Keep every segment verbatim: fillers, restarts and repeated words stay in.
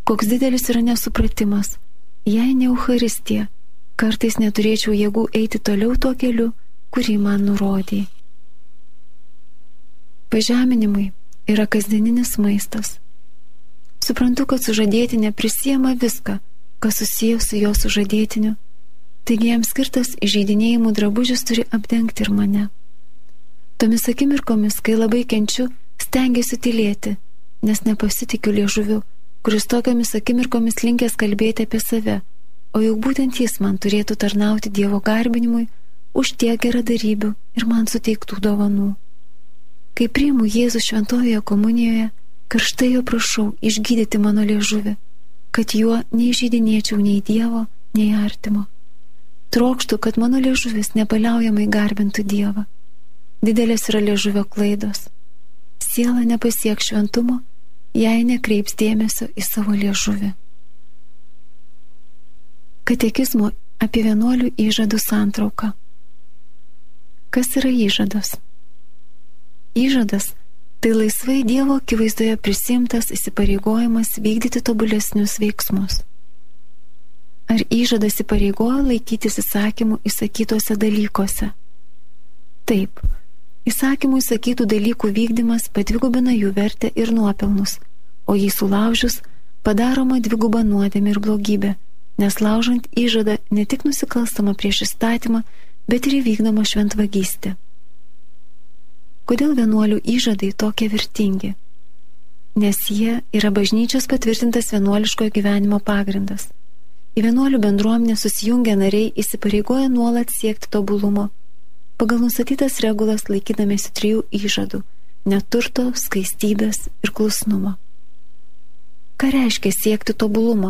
Koks didelis yra nesupratimas. Jei ne Eucharistija, kartais neturėčiau jėgų eiti toliau tuo keliu, kurį man nurodė. Pažeminimai yra kasdieninis maistas. Suprantu, kad sužadėtinė prisiema viską, kas susijęs su jo sužadėtiniu, taigi jam skirtas įžeidinėjimų drabužis turi apdengti ir mane. Tomis akimirkomis, kai labai kenčiu, stengiuosi tylėti, nes nepasitikiu liežuviu, kuris tokiamis akimirkomis linkęs kalbėti apie save, o juk būtent jis man turėtų tarnauti Dievo garbinimui už tiek geradarybių ir man suteiktų dovanų. Kai priimu Jėzų šventojoje komunijoje, karštai jo prašau išgydyti mano liežuvį, kad juo neįžeidinėčiau nei Dievo, nei artimo. Trokštu, kad mano liežuvis nepaliaujamai garbintų Dievą. Didelės yra liežuvio klaidos. Siela nepasieks šventumo, jei nekreips dėmesio į savo liežuvį. Katekizmo apie vienuolių įžadų santrauką. Kas yra įžadas? Įžadas – tai laisvai Dievo akivaizdoje prisimtas įsipareigojimas vykdyti tobulesnius veiksmus. Ar įžadas įpareigoja laikytis įsakymų įsakytose dalykuose? Taip, įsakymų įsakytų dalykų vykdymas padvigubina jų vertę ir nuopelnus, o jį sulaužius padaroma dviguba nuodėmė ir blogybė, nes laužant įžadą ne tik nusikalstama prieš įstatymą, bet ir įvykdoma šventvagystė. Kodėl vienuolių įžadai tokie vertingi? Nes jie yra bažnyčios patvirtintas vienuoliškojo gyvenimo pagrindas. Į vienuolių bendruomenę susijungę nariai įsipareigoja nuolat siekti tobulumo, pagal nustatytas regulas laikydamiesi trijų įžadų – neturto, skaistybės ir klusnumo. Ką reiškia siekti tobulumo?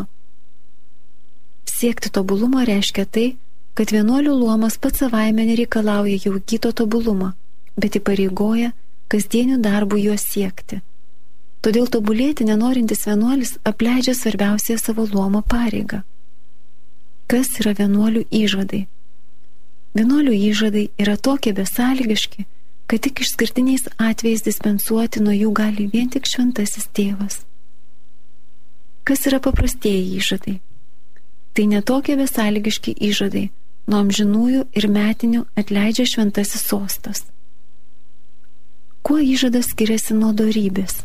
Siekti tobulumo reiškia tai, kad vienuolių luomas pats savaime nereikalauja jau įgyto tobulumo, bet įpareigoja kasdienių darbų juos siekti. Todėl tobulėti nenorintis vienuolis apleidžia svarbiausią savo luomo pareigą. Kas yra vienuolių įžadai? Vienuolių įžadai yra tokie besąlygiški, kad tik išskirtiniais atvejais dispensuoti nuo jų gali vien tik šventasis tėvas. Kas yra paprastieji įžadai? Tai netokie besąlygiški įžadai, nuo amžinųjų ir metinių atleidžia šventasis sostas. Kuo įžadas skiriasi nuo dorybės?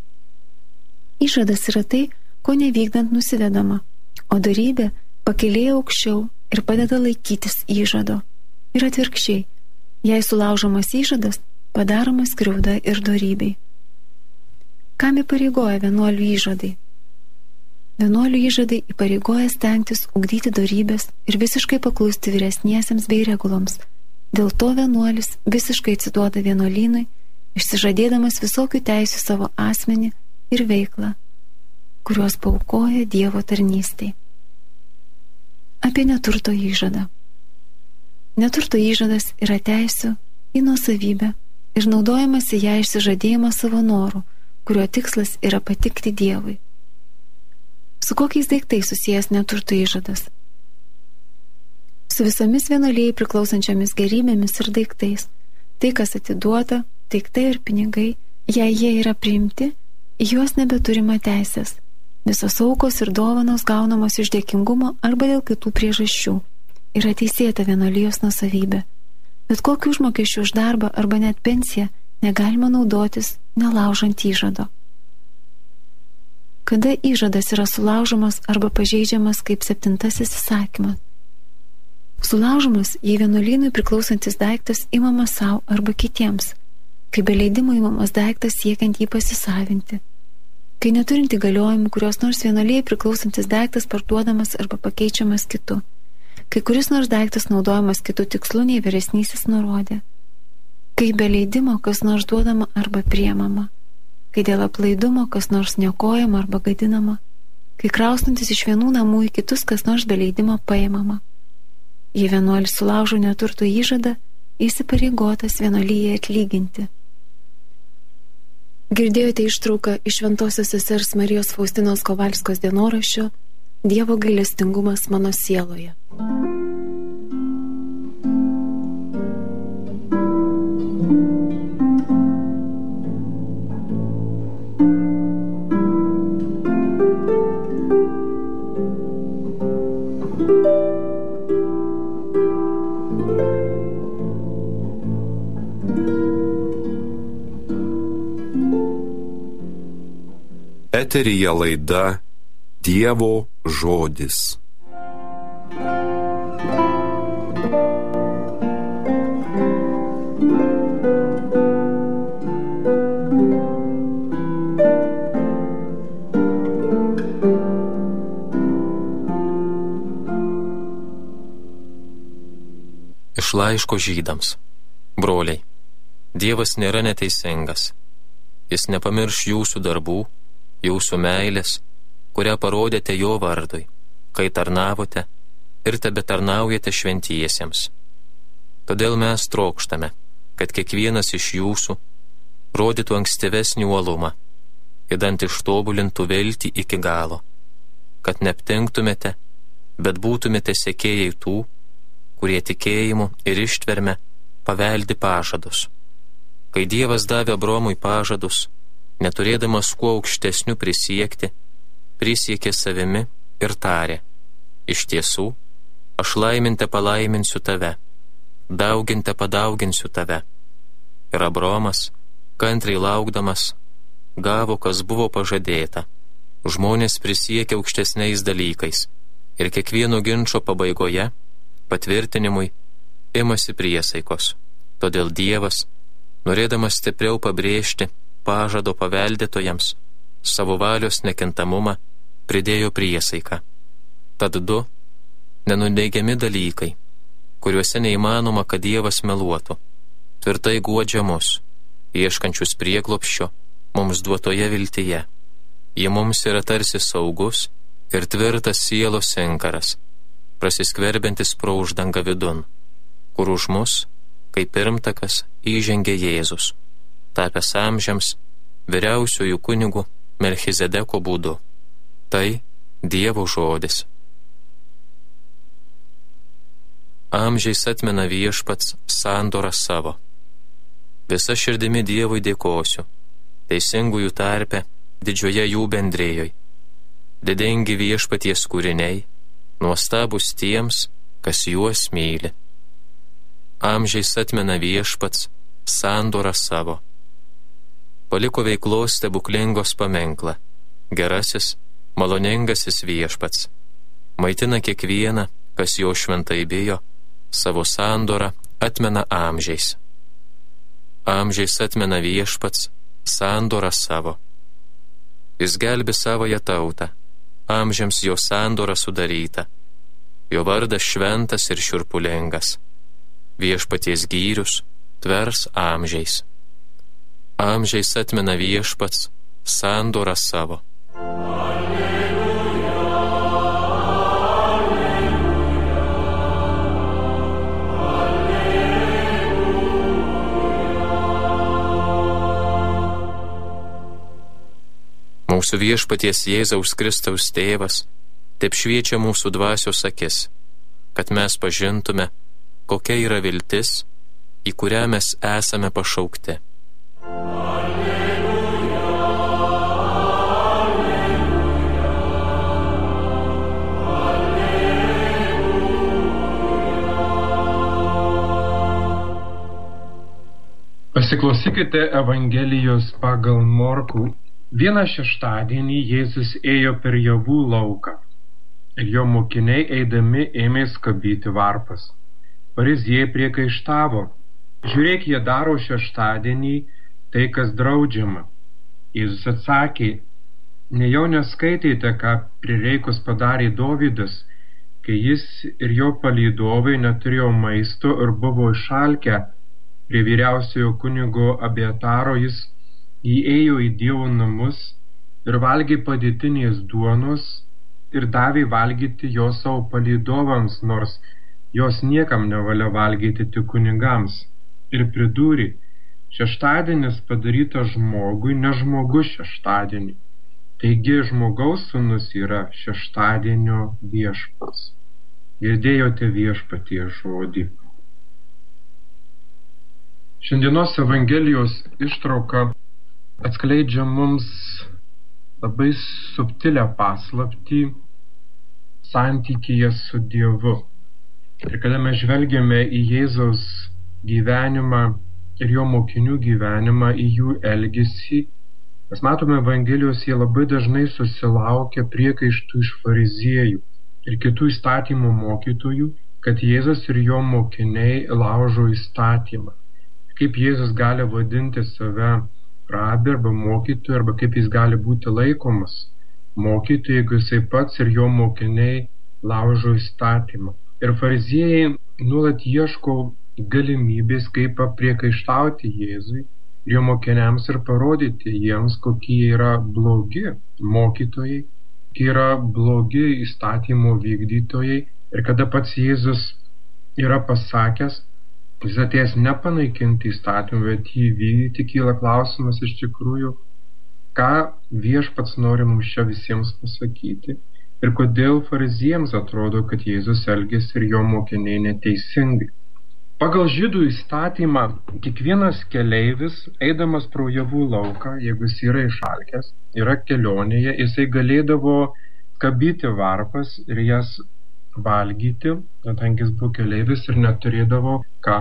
Įžadas yra tai, ko nevykdant nusivedama, o dorybė pakėlėja aukščiau ir padeda laikytis įžado. Ir atvirkščiai, jei sulaužomas įžadas, padaroma skriauda ir dorybei. Kam įpareigoja vienuolių įžadai? Vienuolių įžadai įpareigoja stengtis ugdyti dorybės ir visiškai paklusti vyresniesiems bei reguloms. Dėl to vienuolis visiškai atsiduoda vienuolynui, išsižadėdamas visokių teisių savo asmenį ir veiklą, kuriuos paaukoja Dievo tarnystei. Apie neturto įžadą. Neturto įžadas yra teisių į nuosavybę ir naudojamasi ją išsižadėjimą savo norų, kurio tikslas yra patikti Dievui. Su kokiais daiktais susijęs neturto įžadas? Su visomis vienuolijai priklausančiomis gerybėmis ir daiktais. Tai, kas atiduota, daiktai ir pinigai, jei jie yra priimti, juos nebeturima teisės. Visos aukos ir dovanos gaunamos iš dėkingumo arba dėl kitų priežasčių. Yra teisėta vienuolijos nuosavybė. Bet kokiu užmokesčiu už darbą arba net pensiją negalima naudotis, nelaužant įžado. Kada įžadas yra sulaužomas arba pažeidžiamas kaip septintasis įsakymas? Sulaužomas, jei vienuolynui priklausantis daiktas imamas savo arba kitiems, kai be leidimo imamas daiktas siekiant jį pasisavinti. Kai neturinti galiojimų, kurios nors vienuolijai priklausantis daiktas parduodamas arba pakeičiamas kitu. Kai kuris nors daiktas naudojamas kitų tikslų nei vyresnysis nurodė. Kai be leidimo kas nors duodama arba priemama. Kai dėl aplaidumo kas nors niokojama arba gadinama. Kai kraustantis iš vienų namų į kitus kas nors be leidimo paimama. Jei vienuolis sulaužo neturto įžadą, įsipareigotas vienuolijai atlyginti. Girdėjote ištrauką iš Šventosios sesers Marijos Faustinos Kovalskos dienoraščio Dievo gailestingumas mano sieloje. Eteryje laida Dievo žodis. Iš laiško žydams. Broliai, Dievas nėra neteisingas. Jis nepamirš jūsų darbų, jūsų meilės, kurią parodėte jo vardui, kai tarnavote ir tebetarnaujate šventiesiems. Todėl mes trokštame, kad kiekvienas iš jūsų rodytų ankstyvesnį uolumą, idant ištobulintų viltį iki galo, kad neaptingtumėte, bet būtumėte sekėjai tų, kurie tikėjimu ir ištverme paveldi pažadus. Kai Dievas davė Abraomui pažadus, neturėdamas kuo aukštesnių prisiekti, prisiekė savimi ir tarė: iš tiesų, aš laiminte palaiminsiu tave, dauginte padauginsiu tave. Ir Abraomas, kantriai laukdamas, gavo, kas buvo pažadėta. Žmonės prisiekė aukštesniais dalykais ir kiekvieno ginčo pabaigoje, patvirtinimui, imasi priesaikos. Todėl Dievas, norėdamas stipriau pabrėžti pažado paveldėtojams savo valios nekintamumą, pridėjo priesaiką. Tad du nenuneigiami dalykai, kuriuose neįmanoma, kad Dievas meluotų, tvirtai guodžia mus, ieškančius prieglobsčio mums duotoje viltyje. Ji mums yra tarsi saugus ir tvirtas sielos inkaras, prasiskverbiantis pro uždangą vidun, kur už mus, kaip pirmtakas, įžengė Jėzus, tapęs amžiams vyriausiųjų kunigų Melchizedeko būdu. Tai Dievo žodis. Amžiais atmena viešpats sandorą savo. Visa širdimi Dievui dėkosiu, teisingųjų tarpe, didžioje jų bendrėjoj. Didingi viešpaties kūriniai, nuostabus tiems, kas juos myli. Amžiais atmena viešpats sandorą savo. Paliko veiklos stebuklingos paminklą. Gerasis, maloningasis viešpats maitina kiekvieną, kas jo šventai bijo, savo sandorą atmena amžiais. Amžiais atmena viešpats sandorą savo. Jis gelbi savoją tautą, amžiams jo sandora sudaryta. Jo vardas šventas ir šiurpulingas. Viešpaties gyrius tvers amžiais. Amžiais atmena viešpats sandorą savo. Alleluja, alleluja. Mūsų viešpaties Jėzaus Kristaus tėvas taip šviečia mūsų dvasios akis, kad mes pažintume, kokia yra viltis, į kurią mes esame pašaukti. Alleluja, alleluja. Pasiklausykite Evangelijos pagal Morkų. Vieną šeštadienį Jėzus ėjo per javų lauką ir jo mokiniai eidami ėmė skabyti varpas. Fariziejai priekaištavo: žiūrėk, jie daro šeštadienį tai, kas draudžiama. Jėzus atsakė: nejau neskaitėte, ką prireikus padarė Dovydas, kai jis ir jo palydovai neturėjo maisto ir buvo išalkę. Prie vyriausiojo kunigo Abiataro jis įėjo į Dievo namus ir valgė padėtinės duonos ir davė valgyti jo savo palydovams, nors jos niekam nevalia valgyti, tik kunigams. Ir pridūrė: šeštadienis padarytas žmogui, ne žmogus šeštadienį. Taigi žmogaus sūnus yra šeštadienio viešpats. Girdėjote viešpaties žodį. Šiandienos Evangelijos ištrauka atskleidžia mums labai subtilę paslaptį santykyje su Dievu. Ir kada mes žvelgiame į Jėzaus gyvenimą ir jo mokinių gyvenimą, į jų elgesį, Mes matome Evangelijos, jie labai dažnai susilaukia priekaištų iš fariziejų ir kitų įstatymo mokytojų, kad Jėzus ir jo mokiniai laužo įstatymą. Kaip Jėzus gali vadinti save rabi arba mokytoju, arba kaip jis gali būti laikomas mokytoju, jeigu jisai pats ir jo mokiniai laužo įstatymą. Ir fariziejai nuolat ieško galimybės, kaip priekaištauti Jėzui ir jo mokiniams ir parodyti jiems, kokie yra blogi mokytojai, kokie yra blogi įstatymo vykdytojai. Ir kada pats Jėzus yra pasakęs, jis atėjęs nepanaikinti įstatymą, bet jį vykdyti, kyla klausimas iš tikrųjų, ką viešpats nori mums čia visiems pasakyti ir kodėl fariziejams atrodo, kad Jėzus elgiasi ir jo mokiniai neteisingai. Pagal žydų įstatymą, kiekvienas keleivis, eidamas pro javų lauką, jeigu jis yra išalkęs, yra kelionėje, jisai galėdavo kabyti varpas ir jas valgyti, kadangi jis buvo keleivis ir neturėdavo ką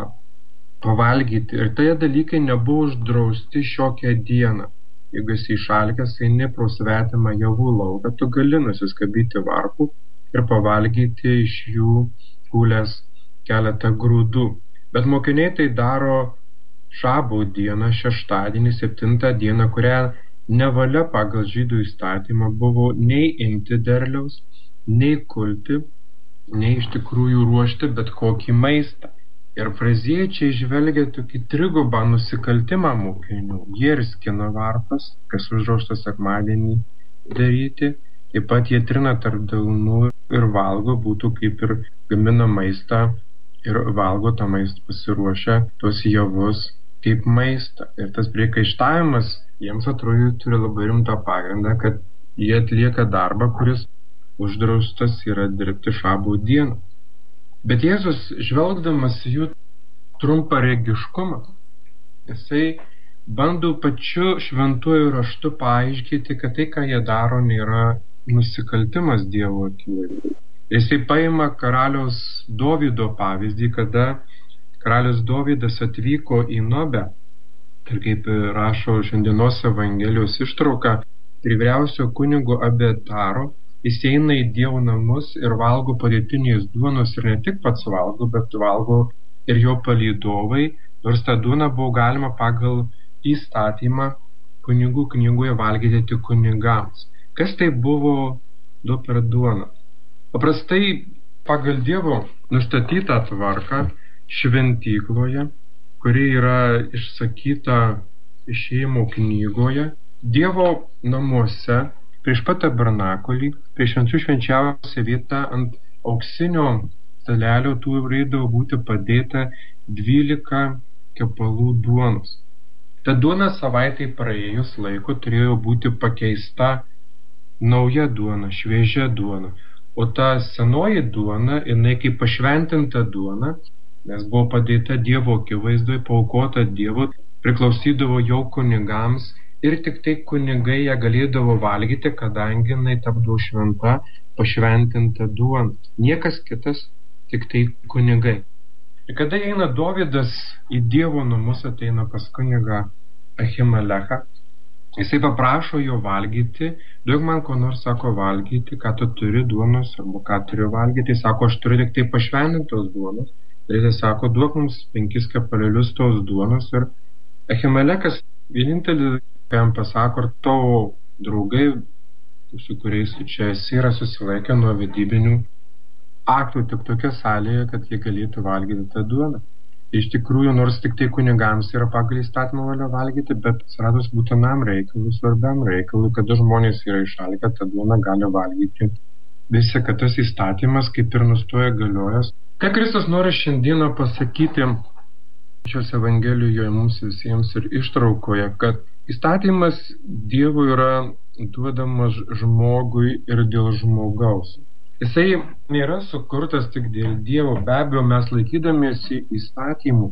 pavalgyti. Ir tie dalykai nebuvo uždrausti šiokią dieną. Jeigu esi išalkęs, eini pro svetimą javų lauką, tu gali nusiskabyti varpų ir pavalgyti iš jų kūlės keletą grūdų. Bet mokiniai tai daro šabo dieną, šeštadienį, septintą dieną, kurią nevalia pagal žydų įstatymą buvo nei imti derliaus, nei kulti, nei iš tikrųjų ruošti bet kokį maistą. Ir fariziejai čia išvelgia tokį trigubą nusikaltimą mokinių. Jie ir skina varpas, kas uždrausta sekmadienį daryti, taip pat jie trina tarp delnų ir valgo, būtų kaip ir gamina maistą ir valgo tą maistą, pasiruošę tuos javus kaip maistą. Ir tas priekaištavimas jiems atrodo turi labai rimtą pagrindą, kad jie atlieka darbą, kuris uždraustas yra dirbti šabo dieną. Bet Jėzus, žvelgdamas jų trumparegiškumą, jisai bando pačiu šventuoju raštu paaiškinti, kad tai, ką jie daro, nėra nusikaltimas Dievo akivaizdoje. Jisai paima karaliaus Dovydo pavyzdį, kada karalius Dovydas atvyko į Nobę ir kaip rašo šiandienos Evangelijos ištrauka, prie vyriausio kunigo Abiataro, jis eina į Dievo namus ir valgo padėtinės duonos ir ne tik pats valgo, bet valgo ir jo palydovai, nors tą duoną buvo galima pagal įstatymą kunigų knygoje valgyti tik kunigams. Kas tai buvo du per duoną? Paprastai pagal Dievo nustatytą tvarką šventykloje, kuri yra išsakyta Išėjimo knygoje, Dievo namuose, prieš pat tabernakulį, prieš švenčių švenčiausią vietą ant auksinio stalelio turėdavo būti padėta dvylika kepalų duonos. Ta duona savaitai praėjus laiko turėjo būti pakeista nauja duona, šviežia duona. O ta senoji duona, jinai kaip pašventinta duona, nes buvo padėta Dievo akivaizdoje, paaukota Dievo, priklausydavo jau kunigams ir tik tai kunigai ją galėdavo valgyti, kadangi jinai tapdavo šventa, pašventinta duona. Niekas kitas, tik tai kunigai. Ir kada eina Dovydas į Dievo namus, ateina pas kunigą Ahimelechą, jisai paprašo jo valgyti, duok man ko nors, sako, valgyti, ką tu turi duonos, arba ką turiu valgyti, sako, aš turiu tik tai pašventintos duonos, ir jis sako, duok mums penkis kepalėlius tos duonos, ir Ahimelechas vienintelis, ką jam pasako, ar tavo draugai, su kuriais čia esi, yra susilaikę nuo vedybinių aktų tik tokia salėje, kad jie galėtų valgyti tą duoną. Iš tikrųjų, nors tik tai kunigams yra pagal įstatymą valia valgyti, bet atsiradus būtinam reikalui, svarbiam reikalui, kada žmonės yra išalkę, tą duoną gali valgyti. Visi, kad tas įstatymas kaip ir nustoja galiojęs. Ką Kristus nori šiandieną pasakyti šios Evangelijoje mums visiems ir ištraukoje, kad įstatymas Dievo yra duodamas žmogui ir dėl žmogaus. Jisai nėra sukurtas tik dėl Dievo. Be abejo, mes laikydamiesi įstatymų,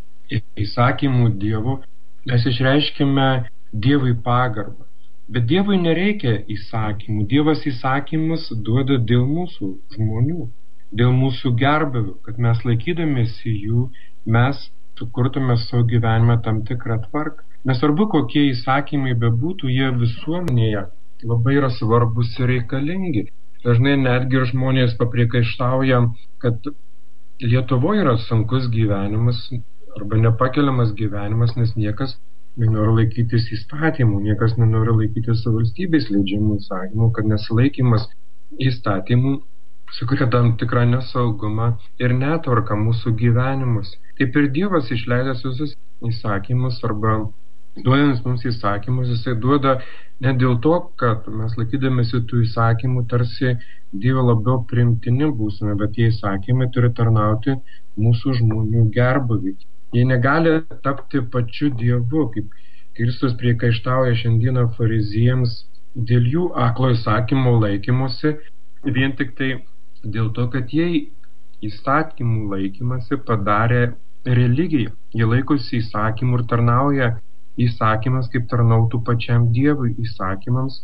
įsakymų Dievo, mes išreiškime Dievui pagarbą. Bet Dievui nereikia įsakymų. Dievas įsakymus duoda dėl mūsų žmonių, dėl mūsų gerbėvių, kad mes laikydamiesi jų, mes sukurtume savo gyvenime tam tikrą tvarką. Nesvarbu, kokie įsakymai bebūtų, jie visuomenėje labai yra svarbus ir reikalingi. Dažnai netgi ir žmonės papriekaištauja, kad Lietuvoje yra sunkus gyvenimas arba nepakeliamas gyvenimas, nes niekas nenori laikytis įstatymų, niekas nenori laikytis valstybės leidžiamų įsakymų, kad nesilaikymas įstatymų sukuria tam tikrą nesaugumą ir netvarką mūsų gyvenimus. Kaip ir Dievas išleidęs visus įsakymus arba duodamas mums įsakymus, jisai duoda ne dėl to, kad mes laikydamėsi tų įsakymų tarsi Dievo labiau priimtini būsime, bet tie įsakymai turi tarnauti mūsų žmonių gerbūvį. Jie negali tapti pačiu Dievu, kaip Kristus priekaištauja šiandieną farizijams dėl jų aklo įsakymų laikymosi, vien tik tai dėl to, kad jie įstatymų laikymasi padarė religiją. Jie laikosi įsakymų ir tarnauja įsakymas, kaip tarnautų pačiam Dievui įsakymams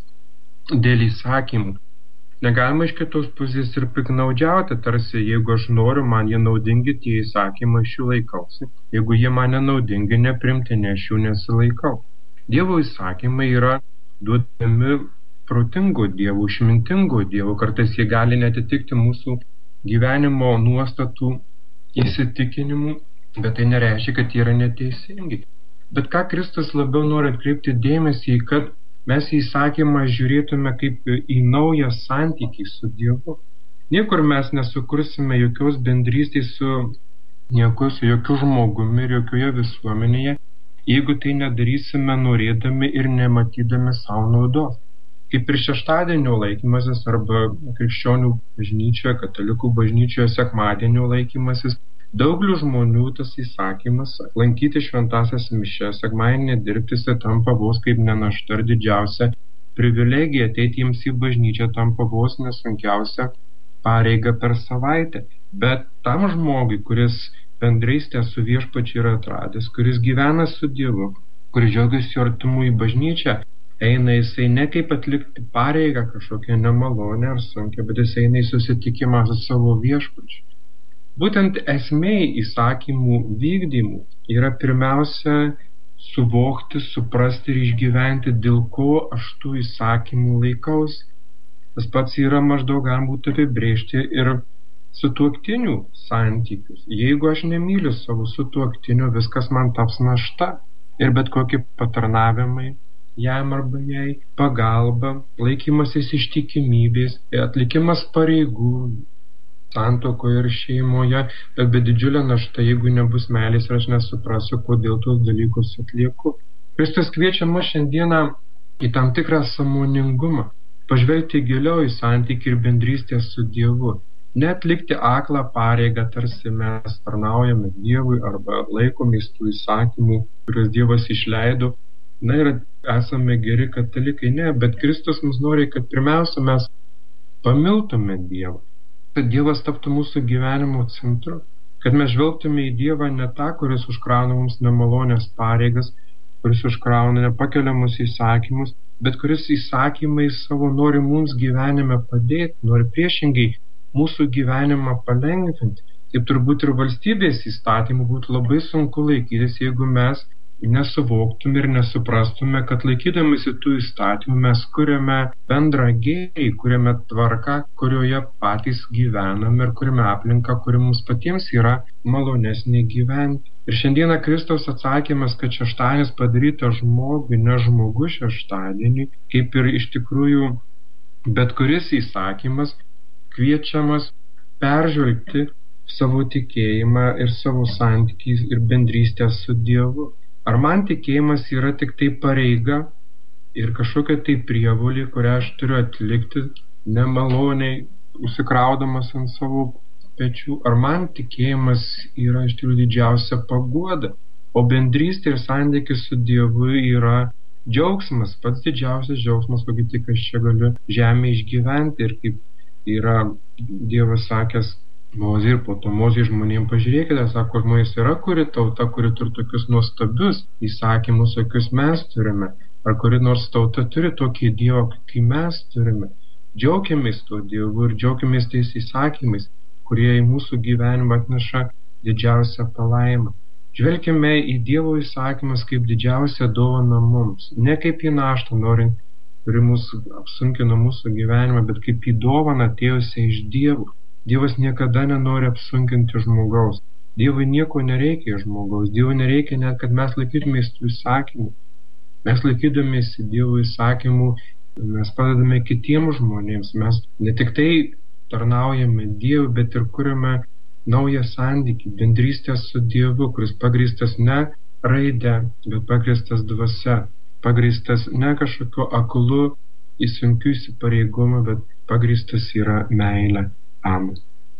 dėl įsakymų. Negalima iš kitos pusės ir piknaudžiauti, tarsi jeigu aš noriu, man jie naudingi tie įsakymai, aš jų laikausi. Jeigu jie man nenaudingi, neprimtini, aš jų nesilaikau. Dievo įsakymai yra duodami protingo Dievo, išmintingo Dievo. Kartais jie gali netitikti mūsų gyvenimo nuostatų įsitikinimų, bet tai nereiškia, kad jie yra neteisingi. Bet ką Kristus labiau nori atkreipti dėmesį, kad mes į įsakymą žiūrėtume kaip į naują santykį su Dievu. Niekur mes nesukursime jokios bendrystės su nieku, su jokiu žmogumi ir jokioje visuomenėje, jeigu tai nedarysime norėdami ir nematydami savo naudos. Kaip ir šeštadienio laikymasis arba krikščionių bažnyčioje, katalikų bažnyčioje sekmadienio laikymasis, daugelių žmonių tas įsakymas lankyti šventąsias mišias, sekmadienį dirbti, tampa vos kaip nenašta ir didžiausia privilegija. Ateiti jiems į bažnyčią tampa vos nesunkiausia pareiga per savaitę. Bet tam žmogui, kuris bendrystę su viešpačiu yra atradęs, kuris gyvena su Dievu, kuris džiaugiasi artumu į bažnyčią, eina jisai ne kaip atlikti pareigą kažkokią nemalonę ar sunkią, bet jisai eina į susitikimą su savo viešpačiu. Būtent esmė įsakymų vykdymų yra pirmiausia suvokti, suprasti ir išgyventi, dėl ko aš tų įsakymų laikausi. Tas pats yra maždaug galima būtų apibrėžti ir sutuoktinių santykius. Jeigu aš nemyliu savo sutuoktinio, viskas man taps našta. Ir bet kokie patarnavimai jam arba jai, pagalba, laikymasis ištikimybės, atlikimas pareigų santuokoje ir šeimoje, bet be didžiulė našta, jeigu nebus meilės ir aš nesuprasiu, kodėl tuos dalykus atlieku. Kristus kviečia mus šiandieną į tam tikrą sąmoningumą, pažvelgti giliau į santykį ir bendrystę su Dievu. Neatlikti aklą pareigą, tarsi mes tarnaujame Dievui arba laikomės tų įsakymų, kuriuos Dievas išleido. Na ir esame geri katalikai, ne, bet Kristus mums nori, kad pirmiausia mes pamiltume Dievą, kad Dievas taptų mūsų gyvenimo centru, kad mes žvelgtume į Dievą ne tą, kuris užkrauna mums nemalonės pareigas, kuris užkrauna nepakeliamus įsakymus, bet kuris įsakymais savo nori mums gyvenime padėti, nori priešingai mūsų gyvenimą palengvinti. Taip turbūt ir valstybės įstatymų būtų labai sunku laikytis, jeigu mes nesuvoktume ir nesuprastume, kad laikydamasi tų įstatymų mes kuriame bendrą gėrį, kuriame tvarką, kurioje patys gyvename ir kuriame aplinką, kuri mums patiems yra malonesnė gyventi. Ir šiandieną Kristaus atsakymas, kad šeštadienis padaryta žmogui, ne žmogus šeštadienį, kaip ir iš tikrųjų bet kuris įsakymas kviečiamas peržvelgti savo tikėjimą ir savo santykį ir bendrystę su Dievu. Ar man tikėjimas yra tik tai pareiga ir kažkokia tai prievolė, kurią aš turiu atlikti nemaloniai, užsikraudamas ant savo pečių? Ar man tikėjimas yra iš tikrųjų didžiausia paguoda, o bendrystė ir santykis su Dievu yra džiaugsmas, pats didžiausias džiaugsmas, kokį tik aš čia galiu žemė išgyventi. Ir kaip yra Dievas sakęs Mozei ir po to Mozei žmonėm pažiūrėkite, sako, žmonės yra kuri tauta, kuri turi tokius nuostabius įsakymus, kokius mes turime, ar kuri nors tauta turi tokį Dievą, kai mes turime. Džiaugiamės tuo Dievu ir džiaugiamės tais įsakymais, kurie į mūsų gyvenimą atneša didžiausią palaimą. Žvelkime į Dievo įsakymus kaip didžiausią dovaną mums, ne kaip į naštą, norint, kuri mūsų apsunkina mūsų gyvenimą, bet kaip į dovaną atėjusią iš Dievo. Dievas niekada nenori apsunkinti žmogaus. Dievui nieko nereikia iš žmogaus. Dievui nereikia net, kad mes laikytumės tų įsakymų. Mes laikydamės Dievo įsakymų, mes padedame kitiems žmonėms. Mes ne tik tai tarnaujame Dievui, bet ir kuriame naują santykį, bendrystę su Dievu, kuris pagrįstas ne raide, bet pagrįstas dvasia. Pagrįstas ne kažkokiu aklu įsunkiu įsipareigojimu, bet pagrįstas yra meilė. Amen.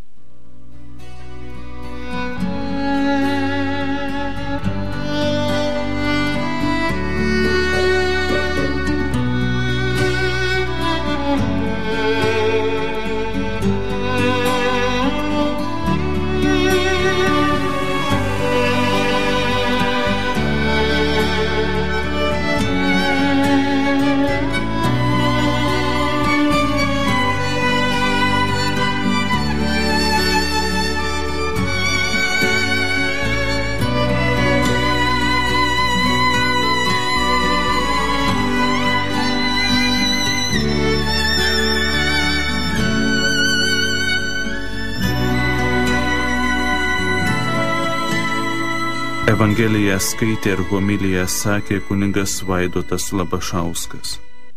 Evangeliją skaitė ir homiliją sakė kunigas Vaidotas Labašauskas.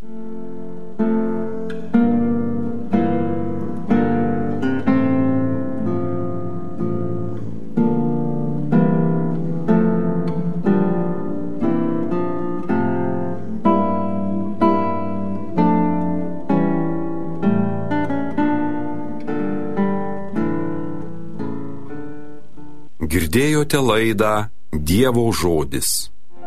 Girdėjote laidą Dievo žodis.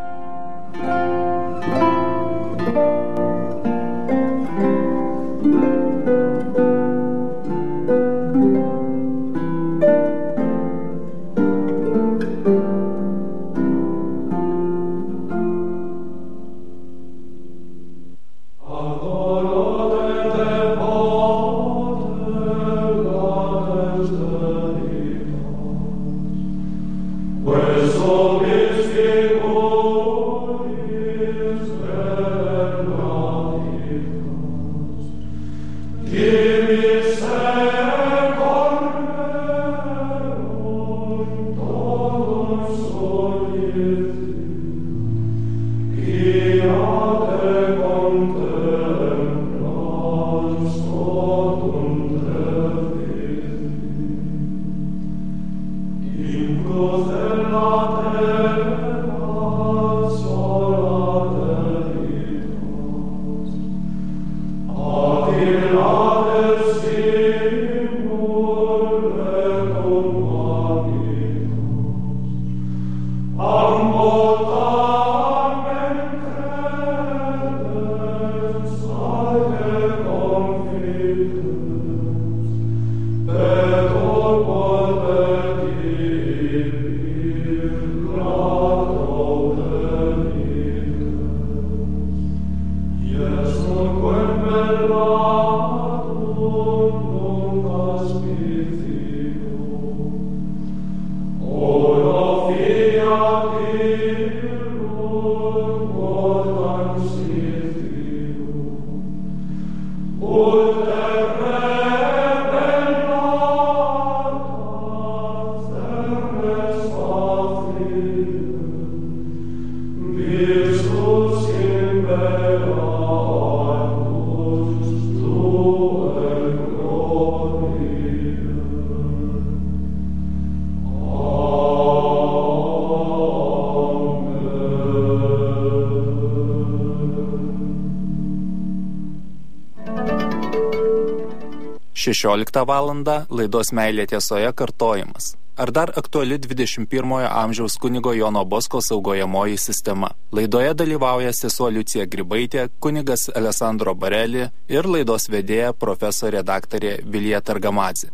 šešioliktą valandą laidos Meilė tiesoje kartojimas. Ar dar aktuali dvidešimt pirmojo amžiaus kunigo Jono Bosko saugojamoji sistema. Laidoje dalyvauja sesuo Liucija Grybaitė, kunigas Alessandro Bareli ir laidos vedėja profesorė daktarė Vilija Targamadzė.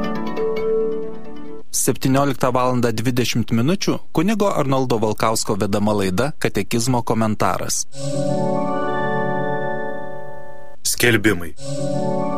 septynioliktą valandą dvidešimt minučių kunigo Arnoldo Valkausko vedama laida Katekizmo komentaras. Skelbimai.